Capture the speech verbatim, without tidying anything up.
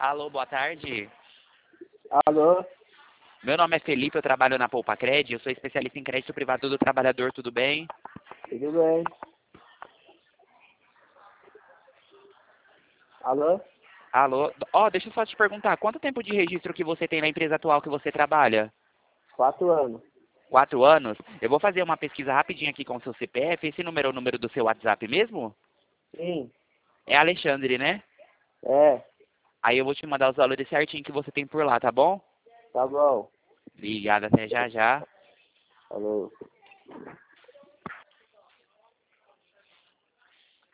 Alô, boa tarde. Alô? Meu nome é Felipe, eu trabalho na Poupa Cred, eu sou especialista em crédito privado do trabalhador, tudo bem? Tudo bem? Alô? Alô? Ó, deixa eu só te perguntar, quanto tempo de registro que você tem na empresa atual que você trabalha? Quatro anos. Quatro anos? Eu vou fazer uma pesquisa rapidinho aqui com o seu C P F, esse número é o número do seu WhatsApp mesmo? Sim. É Alexandre, né? É. Aí eu vou te mandar os valores certinho que você tem por lá, tá bom? Tá bom. Obrigado, até já já. Falou.